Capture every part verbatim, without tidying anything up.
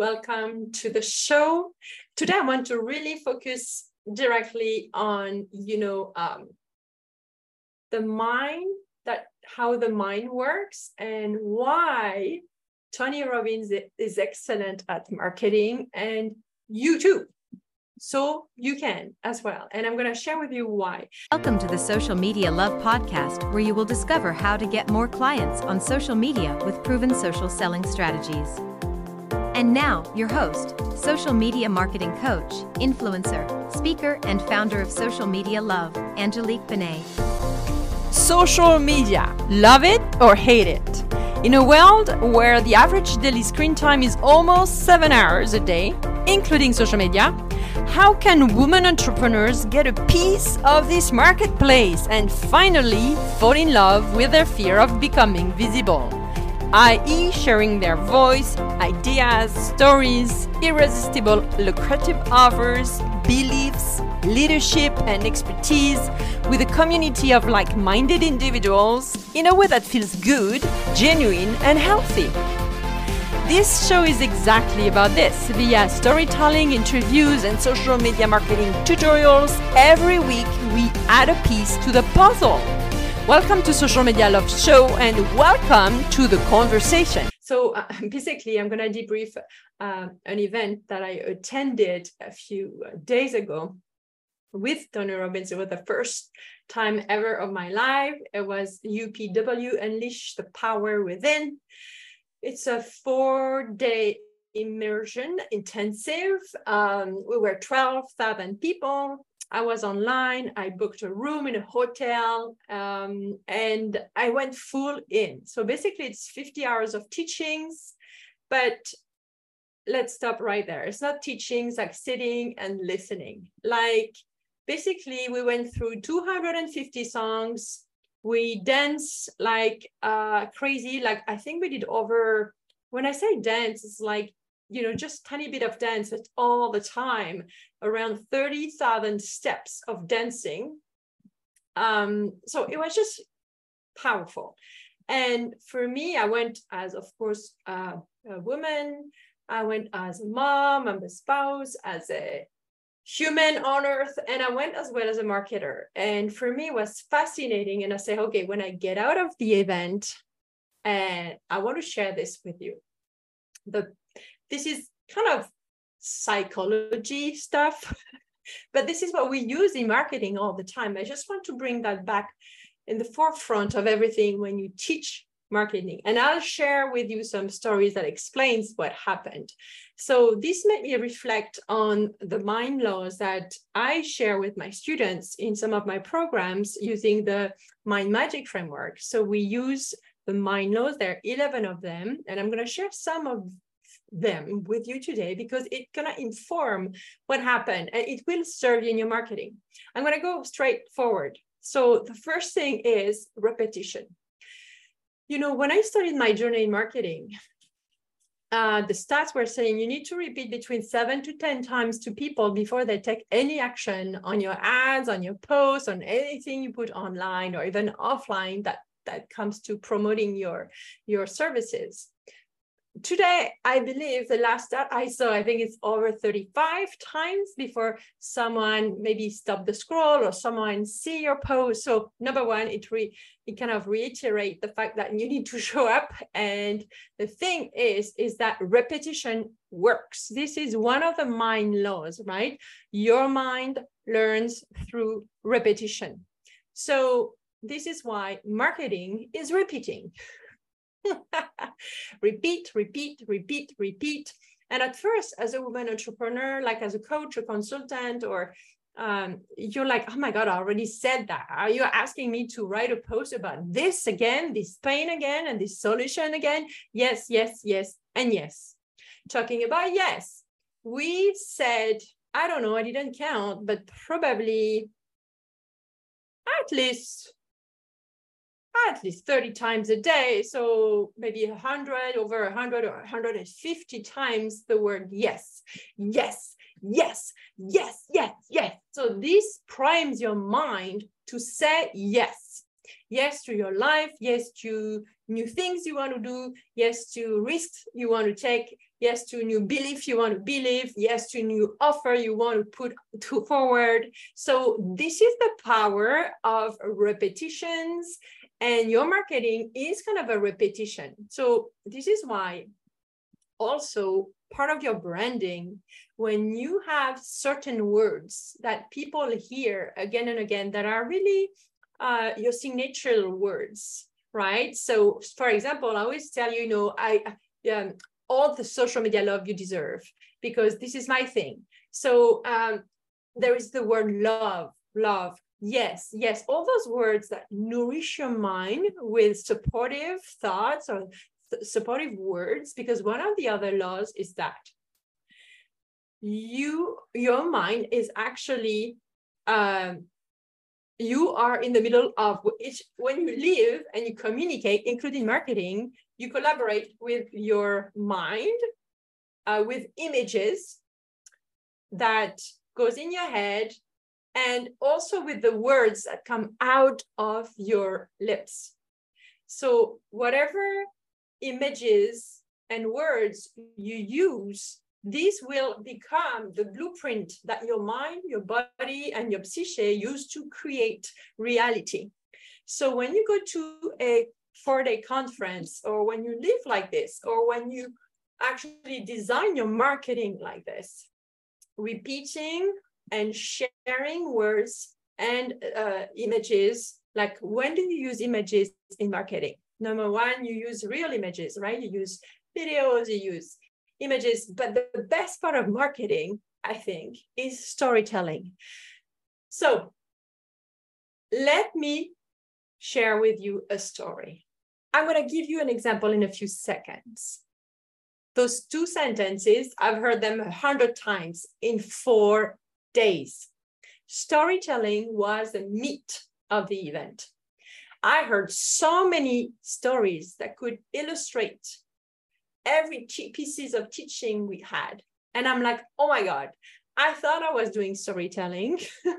welcome to the show. Today, I want to really focus directly on, you know, um, the mind, that how the mind works and why Tony Robbins is excellent at marketing, and you too. So you can as well. And I'm going to share with you why. Welcome to the Social Media Love podcast, where you will discover how to get more clients on social media with proven social selling strategies. And now, your host, social media marketing coach, influencer, speaker, and founder of Social Media Love, Angelique Benet. Social media, love it or hate it. In a world where the average daily screen time is almost seven hours a day, including social media, how can women entrepreneurs get a piece of this marketplace and finally fall in love with their fear of becoming visible? that is sharing their voice, ideas, stories, irresistible lucrative offers, beliefs, leadership, and expertise with a community of like-minded individuals in a way that feels good, genuine, and healthy. This show is exactly about this. Via storytelling, interviews, and social media marketing tutorials, every week we add a piece to the puzzle. Welcome to Social Media Love Show, and welcome to the conversation. So uh, basically, I'm going to debrief uh, an event that I attended a few days ago with Tony Robbins. It was the first time ever of my life. It was U P W, Unleash the Power Within. It's a four-day immersion intensive. Um, we were twelve thousand people. I was online. I booked a room in a hotel, um, and I went full in. So basically, it's fifty hours of teachings, but let's stop right there. It's not teachings like sitting and listening. Like basically, we went through two hundred fifty songs. We dance like uh, crazy. Like I think we did over, when I say dance, it's like, you know, just tiny bit of dance, but all the time, around thirty thousand steps of dancing. Um, so it was just powerful. And for me, I went as, of course, uh, a woman. I went as a mom, I'm a spouse, as a human on earth, and I went as well as a marketer. And for me, it was fascinating. And I say, okay, when I get out of the event, and I want to share this with you. The This is kind of psychology stuff, but this is what we use in marketing all the time. I just want to bring that back in the forefront of everything when you teach marketing. And I'll share with you some stories that explains what happened. So this made me reflect on the mind laws that I share with my students in some of my programs using the Mind Magic framework. So we use the mind laws. There are eleven of them, and I'm going to share some of them with you today because it's going to inform what happened and it will serve you in your marketing. I'm going to go straight forward. So the first thing is repetition. You know, when I started my journey in marketing, uh, the stats were saying you need to repeat between seven to ten times to people before they take any action on your ads, on your posts, on anything you put online or even offline that, that comes to promoting your, your services. Today, I believe the last stat I saw, I think it's over thirty-five times before someone maybe stop the scroll or someone see your post. So number one, it re it kind of reiterate the fact that you need to show up. And the thing is, is that repetition works. This is one of the mind laws, right? Your mind learns through repetition. So this is why marketing is repeating. repeat, repeat, repeat, repeat. And at first, as a woman entrepreneur, like as a coach, a consultant, or um, you're like, oh my God, I already said that. Are you asking me to write a post about this again, this pain again, and this solution again? Yes, yes, yes, and yes. Talking about yes, we said, I don't know, I didn't count, but probably at least at least thirty times a day. So maybe one hundred, over one hundred or one hundred fifty times the word yes, yes, yes, yes, yes, yes. So this primes your mind to say yes. Yes to your life, yes to new things you want to do, yes to risks you want to take, yes to new belief you want to believe, yes to new offer you want to put to forward. So this is the power of repetitions, and your marketing is kind of a repetition. So this is why also part of your branding, when you have certain words that people hear again and again that are really uh, your signature words, right? So for example, I always tell you, you know, I um, all the social media love you deserve, because this is my thing. So um, there is the word love, love. Yes, yes, all those words that nourish your mind with supportive thoughts or th- supportive words, because one of the other laws is that you, your mind is actually, um, you are in the middle of each, when you live and you communicate, including marketing, you collaborate with your mind, uh, with images that goes in your head, and also with the words that come out of your lips. So whatever images and words you use, these will become the blueprint that your mind, your body, and your psyche use to create reality. So when you go to a four-day conference, or when you live like this, or when you actually design your marketing like this, repeating and sharing words and uh, images. Like, when do you use images in marketing? Number one, you use real images, right? You use videos, you use images, but the best part of marketing, I think, is storytelling. So let me share with you a story. I'm going to give you an example in a few seconds. Those two sentences, I've heard them a hundred times in four days. Storytelling was the meat of the event. I heard so many stories that could illustrate every pieces of teaching we had. And I'm like, oh my God, I thought I was doing storytelling.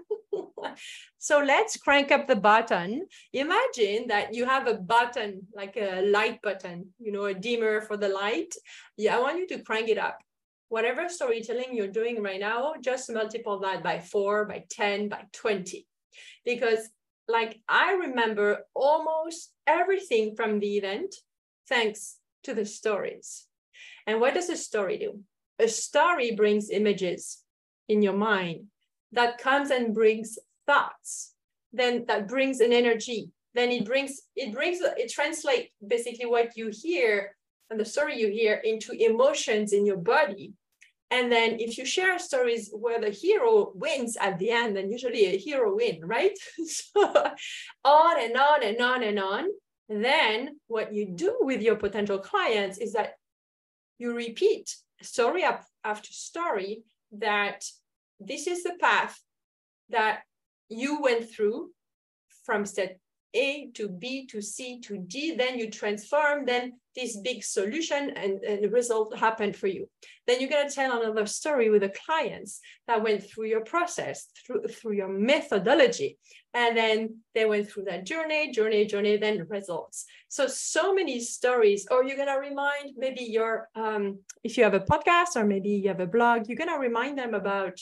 So let's crank up the button. Imagine that you have a button, like a light button, you know, a dimmer for the light. Yeah, I want you to crank it up. Whatever storytelling you're doing right now, just multiply that by four, by ten, by twenty. Because like, I remember almost everything from the event, thanks to the stories. And what does a story do? A story brings images in your mind that comes and brings thoughts, then that brings an energy, then it brings, it brings, it translates basically what you hear and the story you hear into emotions in your body. And then if you share stories where the hero wins at the end, then usually a hero win, right? So on and on and on and on. Then what you do with your potential clients is that you repeat story after story, that this is the path that you went through from step A to B to C to D, then you transform, then this big solution and, and the result happened for you. Then you're going to tell another story with the clients that went through your process, through, through your methodology. And then they went through that journey, journey, journey, then results. So, so many stories. Or you're going to remind maybe your, um, if you have a podcast or maybe you have a blog, you're going to remind them about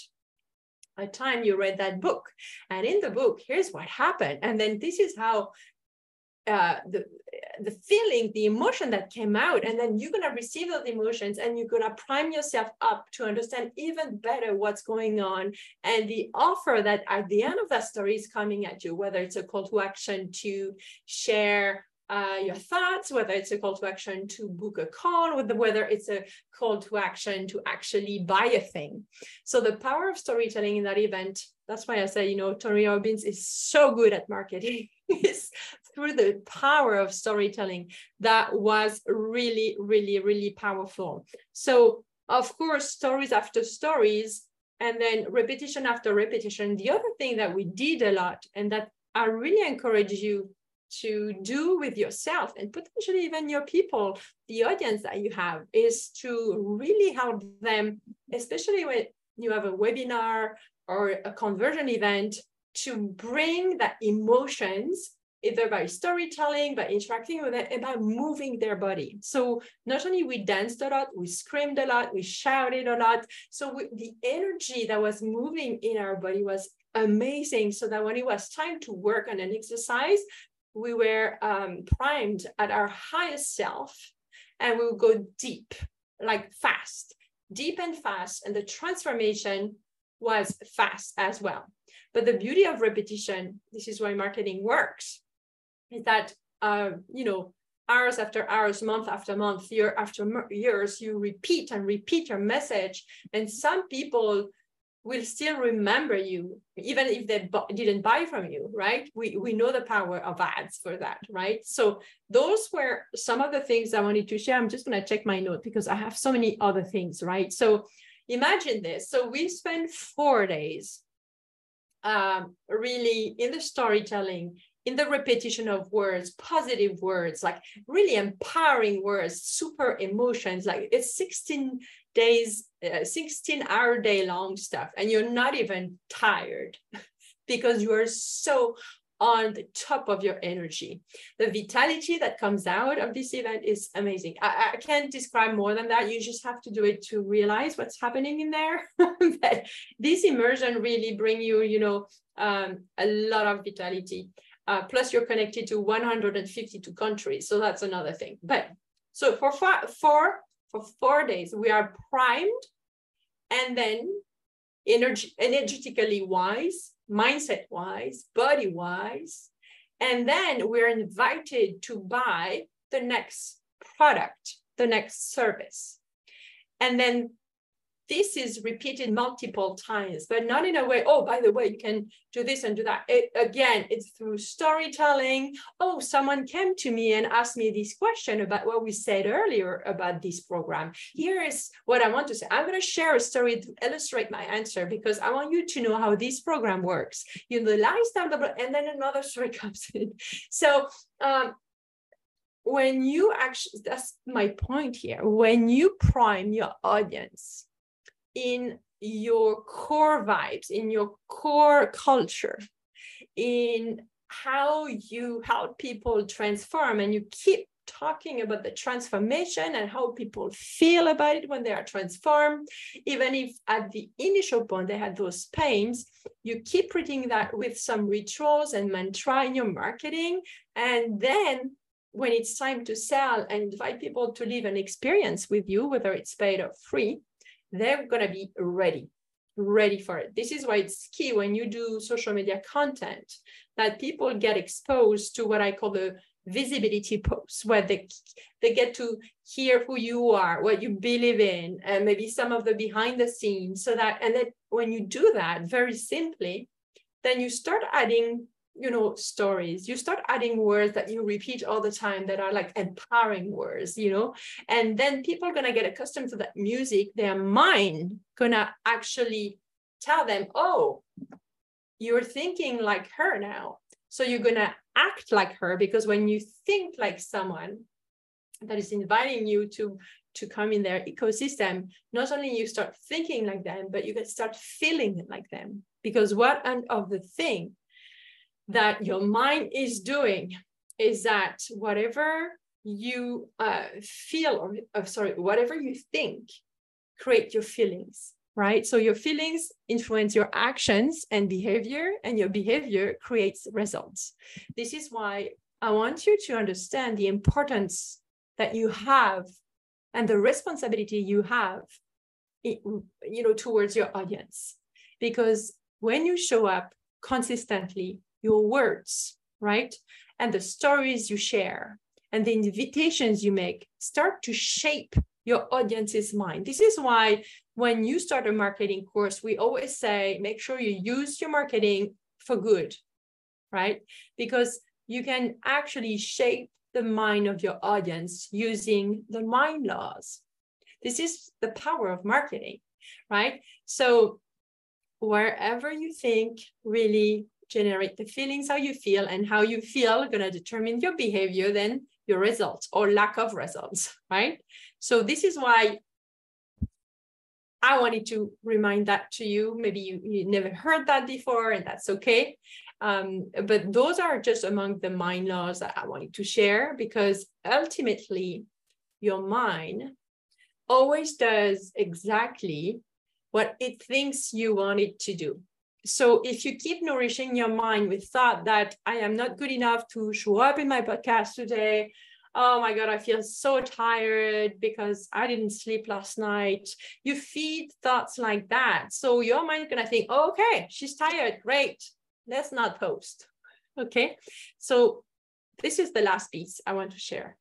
a time you read that book. And in the book, here's what happened. And then this is how uh, the, the feeling, the emotion that came out. And then you're going to receive those emotions and you're going to prime yourself up to understand even better what's going on. And the offer that at the end of that story is coming at you, whether it's a call to action to share Uh, your thoughts, whether it's a call to action to book a call, whether it's a call to action to actually buy a thing. So the power of storytelling in that event, that's why I say, you know, Tony Robbins is so good at marketing. It's through the power of storytelling that was really, really, really powerful. So of course, stories after stories, and then repetition after repetition. The other thing that we did a lot, and that I really encourage you to do with yourself and potentially even your people, the audience that you have, is to really help them, especially when you have a webinar or a conversion event, to bring that emotions either by storytelling, by interacting with them, and by moving their body. So not only we danced a lot, we screamed a lot, we shouted a lot. So we, the energy that was moving in our body was amazing. So that when it was time to work on an exercise, we were um, primed at our highest self, and we would go deep, like fast, deep and fast. And the transformation was fast as well. But the beauty of repetition, this is why marketing works, is that, uh, you know, hours after hours, month after month, year after years, you repeat and repeat your message. And some people will still remember you, even if they didn't buy from you, right? We, we know the power of ads for that, right? So those were some of the things I wanted to share. I'm just going to check my note because I have so many other things, right? So imagine this. So we spent four days um, really in the storytelling, in the repetition of words, positive words, like really empowering words, super emotions, like it's sixteen days, uh, sixteen hour day long stuff. And you're not even tired because you are so on the top of your energy. The vitality that comes out of this event is amazing. I, I can't describe more than that. You just have to do it to realize what's happening in there. But this immersion really bring you, you know, um, a lot of vitality. Uh, plus you're connected to one hundred fifty-two countries. So that's another thing. But so for four, four, for four days, we are primed, and then energy, energetically wise, mindset wise, body wise. And then we're invited to buy the next product, the next service. And then this is repeated multiple times, but not in a way, oh, by the way, you can do this and do that. It, again, it's through storytelling. Oh, someone came to me and asked me this question about what we said earlier about this program. Here is what I want to say. I'm going to share a story to illustrate my answer because I want you to know how this program works. You know, the lifestyle, blah, blah, and then another story comes in. So, um, when you actually, that's my point here, when you prime your audience in your core vibes, in your core culture, in how you help people transform, and you keep talking about the transformation and how people feel about it when they are transformed, even if at the initial point they had those pains, you keep reading that with some rituals and mantra in your marketing. And then when it's time to sell and invite people to live an experience with you, whether it's paid or free, they're going to be ready, ready for it. This is why it's key when you do social media content that people get exposed to what I call the visibility posts, where they, they get to hear who you are, what you believe in, and maybe some of the behind the scenes. So that, and then when you do that very simply, then you start adding, you know, stories, you start adding words that you repeat all the time that are like empowering words, you know, and then people are going to get accustomed to that music. Their mind going to actually tell them, oh, you're thinking like her now. So you're going to act like her, because when you think like someone that is inviting you to, to come in their ecosystem, not only you start thinking like them, but you can start feeling like them. Because what end of the thing that your mind is doing is that whatever you uh, feel, or uh, sorry, whatever you think, create your feelings, right? So your feelings influence your actions and behavior, and your behavior creates results. This is why I want you to understand the importance that you have and the responsibility you have, you know, towards your audience. Because when you show up consistently, your words, right, and the stories you share and the invitations you make start to shape your audience's mind. This is why when you start a marketing course, we always say, make sure you use your marketing for good, right? Because you can actually shape the mind of your audience using the mind laws. This is the power of marketing, right? So wherever you think, really generate the feelings, how you feel, and how you feel going to determine your behavior, then your results or lack of results, right? So this is why I wanted to remind that to you. Maybe you, you never heard that before, and that's okay. Um, but those are just among the mind laws that I wanted to share, because ultimately your mind always does exactly what it thinks you want it to do. So if you keep nourishing your mind with thought that I am not good enough to show up in my podcast today, oh my God, I feel so tired because I didn't sleep last night. You feed thoughts like that. So your mind is going to think, oh, okay, she's tired. Great. Let's not post. Okay. So this is the last piece I want to share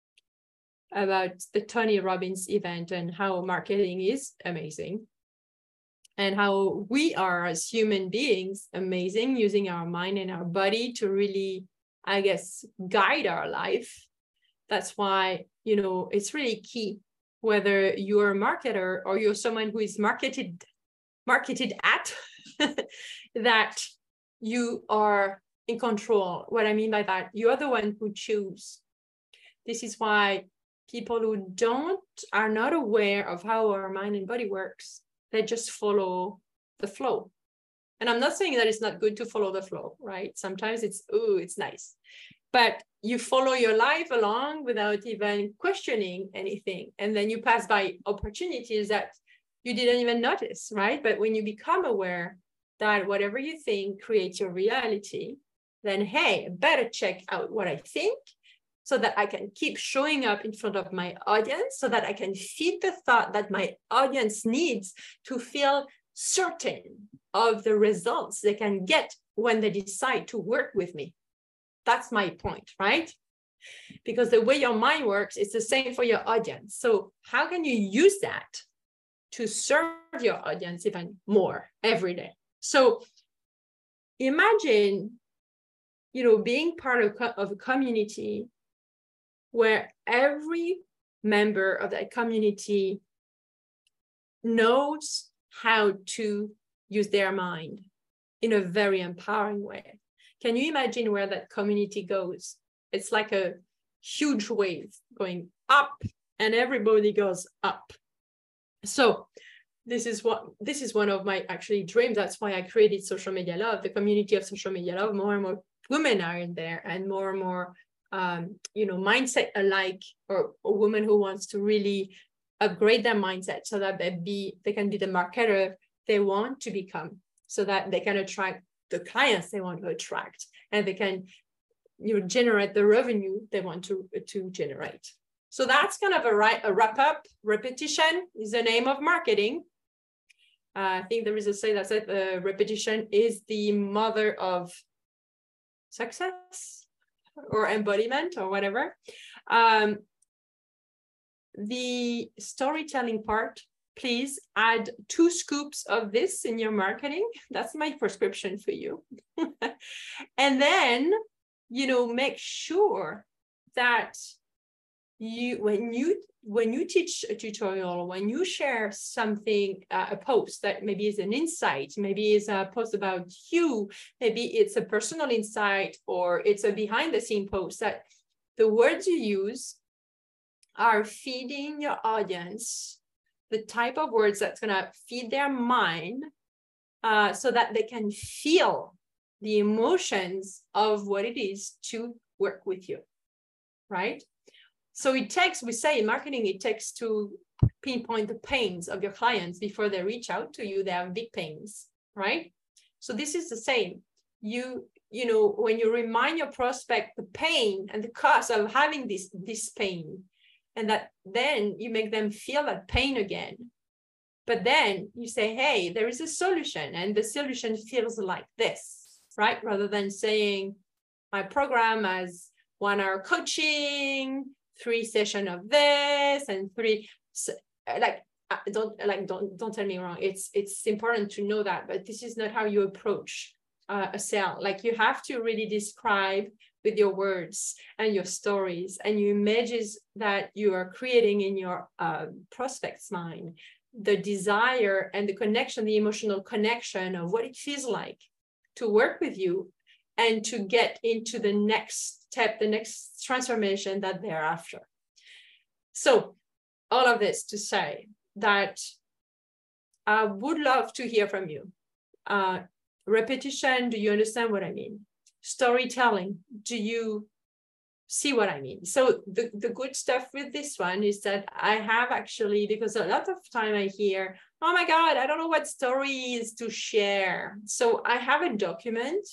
about the Tony Robbins event and how marketing is amazing and how we are as human beings amazing, using our mind and our body to really, I guess, guide our life. That's why, you know, it's really key, whether you're a marketer or you're someone who is marketed, marketed at, that you are in control. What I mean by that, you're the one who choose. This is why people who don't, are not aware of how our mind and body works, they just follow the flow. And I'm not saying that it's not good to follow the flow, right? Sometimes it's, oh, it's nice. But you follow your life along without even questioning anything. And then you pass by opportunities that you didn't even notice, right? But when you become aware that whatever you think creates your reality, then, hey, I better check out what I think so that I can keep showing up in front of my audience, so that I can feed the thought that my audience needs to feel certain of the results they can get when they decide to work with me. That's my point, right? Because the way your mind works is the same for your audience. So how can you use that to serve your audience even more every day? So imagine, you know, being part of, of a community where every member of that community knows how to use their mind in a very empowering way. Can you imagine where that community goes? It's like a huge wave going up, and everybody goes up. So this is what this is one of my actually dreams. That's why I created Social Media Love, the community of Social Media Love. More and more women are in there, and more and more um, you know, mindset alike, or a woman who wants to really upgrade their mindset so that they be they can be the marketer they want to become, so that they can attract the clients they want to attract, and they can, you know, generate the revenue they want to, to generate. So that's kind of a, right, a wrap up. Repetition is the name of marketing. Uh, I think there is a say that said uh, repetition is the mother of success or embodiment or whatever. Um, the storytelling part, please add two scoops of this in your marketing. That's my prescription for you. And then, you know, make sure that you, when you, when you teach a tutorial, when you share something, uh, a post that maybe is an insight, maybe it's a post about you, maybe it's a personal insight, or it's a behind the scene post, that the words you use are feeding your audience the type of words that's going to feed their mind, uh, so that they can feel the emotions of what it is to work with you, right? So it takes, we say in marketing, it takes to pinpoint the pains of your clients before they reach out to you. They have big pains, right? So this is the same. You, you know, when you remind your prospect the pain and the cost of having this, this pain, and that then you make them feel that pain again. But then you say, hey, there is a solution, and the solution feels like this, right? Rather than saying, my program has one hour coaching, three sessions of this, and three, like, don't, like, don't, don't tell me wrong. It's, it's important to know that, but this is not how you approach uh, a sale. Like, you have to really describe with your words and your stories and your images that you are creating in your uh, prospect's mind, the desire and the connection, the emotional connection of what it feels like to work with you and to get into the next step, the next transformation that they're after. So all of this to say that I would love to hear from you. Uh, repetition, do you understand what I mean? Storytelling, do you see what I mean? So the, the good stuff with this one is that I have actually, because a lot of time I hear, oh my God, I don't know what stories to share. So I have a document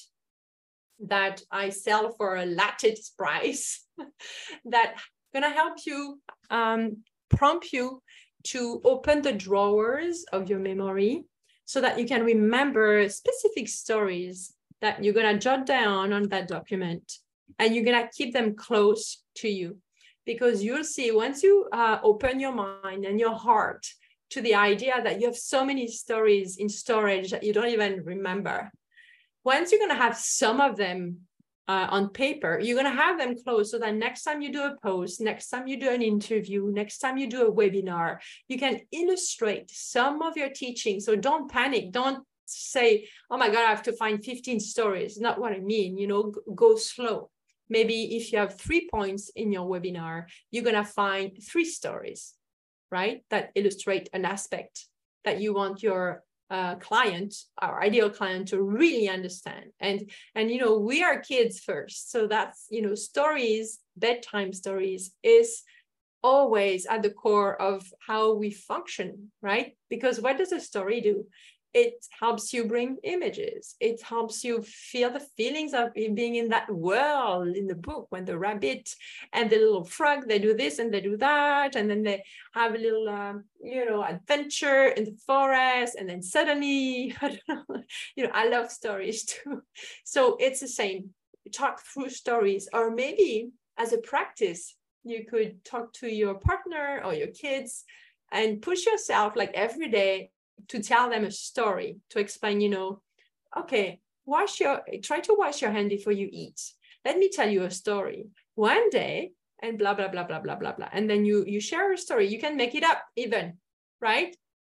that I sell for a lattice price that gonna help you, um, prompt you to open the drawers of your memory so that you can remember specific stories that you're gonna jot down on that document, and you're gonna keep them close to you, because you'll see once you uh, open your mind and your heart to the idea that you have so many stories in storage that you don't even remember. Once you're gonna have some of them Uh, on paper, you're going to have them close so that next time you do a post, next time you do an interview, next time you do a webinar, you can illustrate some of your teaching. So don't panic. Don't say, oh my God, I have to find fifteen stories. Not what I mean, you know, go slow. Maybe if you have three points in your webinar, you're going to find three stories, right? That illustrate an aspect that you want your Uh, client, our ideal client, to really understand. And, and, you know, we are kids first. So that's, you know, stories, bedtime stories is always at the core of how we function, right? Because what does a story do? It helps you bring images. It helps you feel the feelings of being in that world in the book, when the rabbit and the little frog, they do this and they do that. And then they have a little, um, you know, adventure in the forest. And then suddenly, I don't know, you know, I love stories too. So it's the same. Talk through stories, or maybe as a practice, you could talk to your partner or your kids and push yourself like every day to tell them a story, to explain, you know, okay, wash your, try to wash your hand before you eat. Let me tell you a story. One day, and blah, blah, blah, blah, blah, blah, blah. And then you, you share a story. You can make it up even, right?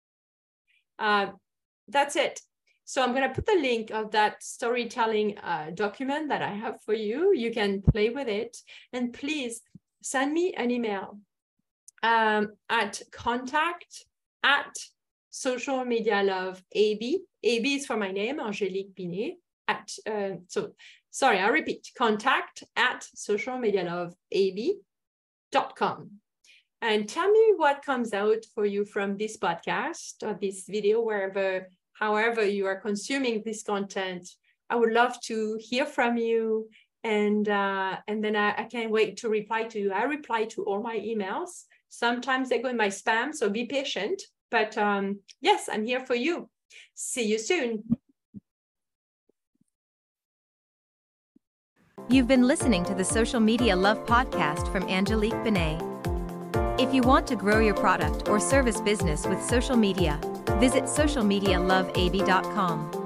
Uh, that's it. So I'm going to put the link of that storytelling uh, document that I have for you. You can play with it. And please send me an email um, at contact at Social Media Love A B. A B is for my name, Angélique Binet. At uh, so sorry, I'll repeat. Contact at social media love A B dot com, and tell me what comes out for you from this podcast or this video, wherever, however you are consuming this content. I would love to hear from you, and uh, and then I, I can't wait to reply to you. I reply to all my emails. Sometimes they go in my spam, so be patient. But um, yes, I'm here for you. See you soon. You've been listening to the Social Media Love podcast from Angélique Binet. If you want to grow your product or service business with social media, visit social media love A B dot com.